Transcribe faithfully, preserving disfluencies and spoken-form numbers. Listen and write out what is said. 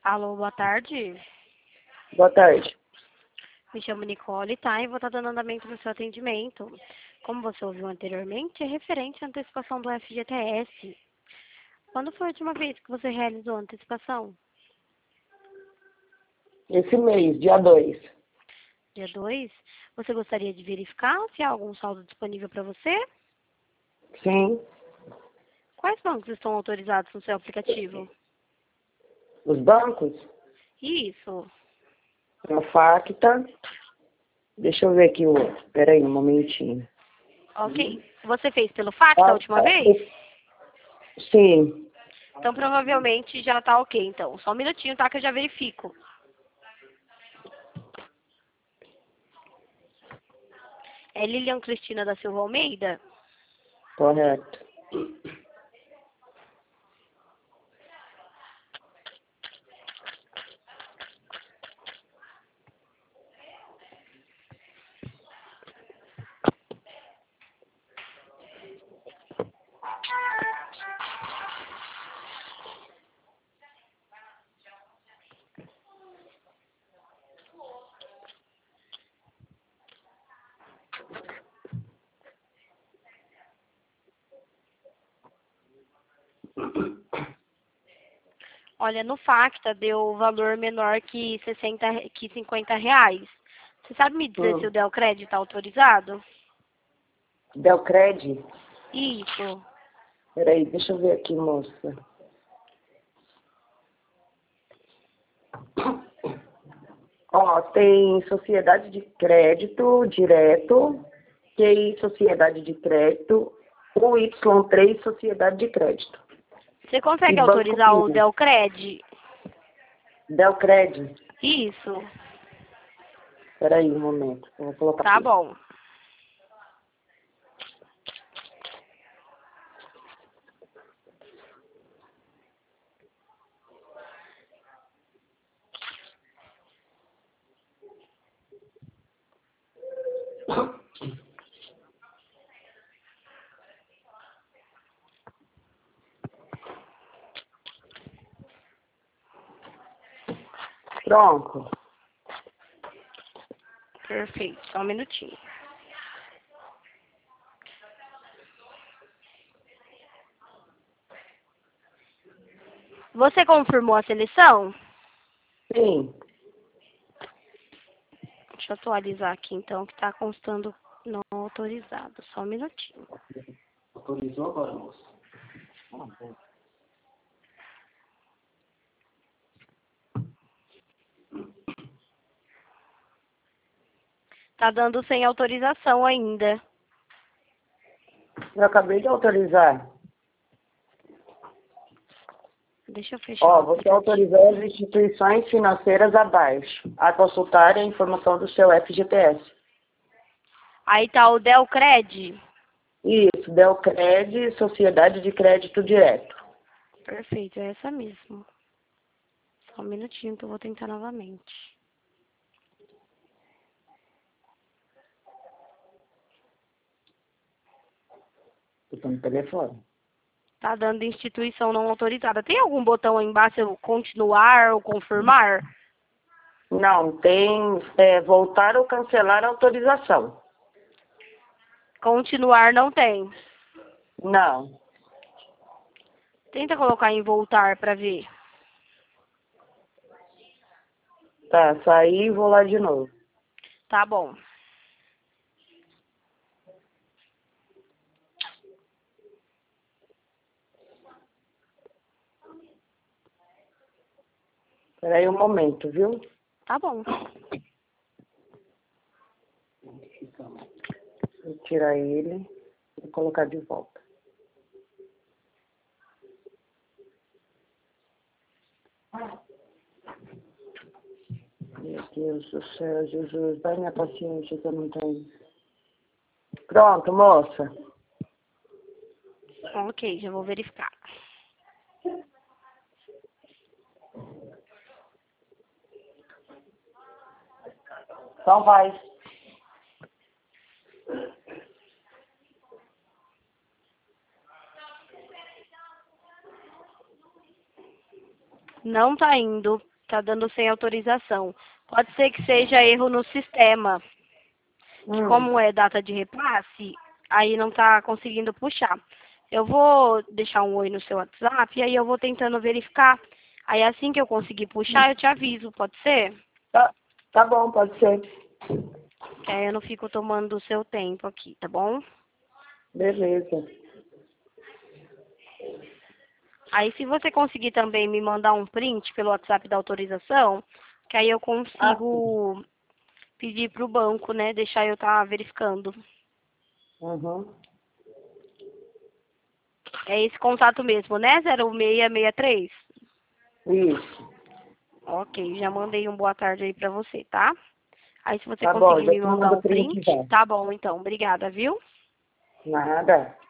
Alô, boa tarde. Boa tarde. Me chamo Nicole, tá? E vou estar dando andamento no seu atendimento. Como você ouviu anteriormente, é referente à antecipação do F G T S. Quando foi a última vez que você realizou a antecipação? Esse mês, dia dois. Dia dois. Você gostaria de verificar se há algum saldo disponível para você? Sim. Quais bancos estão autorizados no seu aplicativo? Os bancos? Isso. A Facta. Deixa eu ver aqui o outro. Espera aí um momentinho. Ok. Você fez pelo fax Ah, a última vez? sim. Então provavelmente já tá ok, então. Só um minutinho, tá? Que eu já verifico. É Lilian Cristina da Silva Almeida? Correto. Olha, no Facta deu valor menor que, sessenta, que cinquenta reais. Você sabe me dizer se Hum. o Delcred está autorizado? Delcred? Isso. Espera aí, deixa eu ver aqui, moça. Ó, tem sociedade de crédito direto, Q I sociedade de crédito, U Y três sociedade de crédito. Você E consegue Banco autorizar o Pires. Delcred? Delcred? Isso. Espera aí um momento, eu vou colocar Tá aqui. bom. Pronto. Perfeito. Só um minutinho. Você confirmou a seleção? Sim. Deixa eu atualizar aqui então, que está constando não autorizado. Só um minutinho. Autorizou agora, moça. Tá dando sem autorização ainda. Eu acabei de autorizar. Deixa eu fechar Ó, o você aplicativo. autorizou as instituições financeiras abaixo a consultarem a informação do seu F G T S. Aí tá o Delcred. Isso, Delcred, Sociedade de Crédito Direto. Perfeito, é essa mesmo. Só um minutinho que eu vou tentar novamente. Eu tô no telefone. Tá dando instituição não autorizada. Tem algum botão aí embaixo, eu continuar ou confirmar? Não, tem é, voltar ou cancelar a autorização. Continuar não tem. Não. Tenta colocar em voltar pra ver. Tá, saí e vou lá de novo. Tá bom. Espera aí um momento, viu? Tá bom. Vou tirar ele e colocar de volta. Meu Deus do céu, Jesus, dá minha paciência que eu não tenho. Pronto, moça. Ok, já vou verificar. Então vai. Não tá indo. Tá dando sem autorização. Pode ser que seja erro no sistema. Que Hum. como é data de repasse, aí não tá conseguindo puxar. Eu vou deixar um oi no seu WhatsApp e aí eu vou tentando verificar. Aí assim que eu conseguir puxar, eu te aviso, pode ser? Tá, tá bom, pode ser. Que aí eu não fico tomando o seu tempo aqui, tá bom? Beleza. Aí se você conseguir também me mandar um print pelo WhatsApp da autorização, que aí eu Ah, consigo pedir pro banco, né? Deixar eu estar verificando. uhum. É esse contato mesmo, né? zero seis seis três? Isso. Ok, já mandei um boa tarde aí pra você, tá? Aí se você Tá bom, conseguir já me te mandar mando um o print print, já. tá bom então. Obrigada, viu? Nada.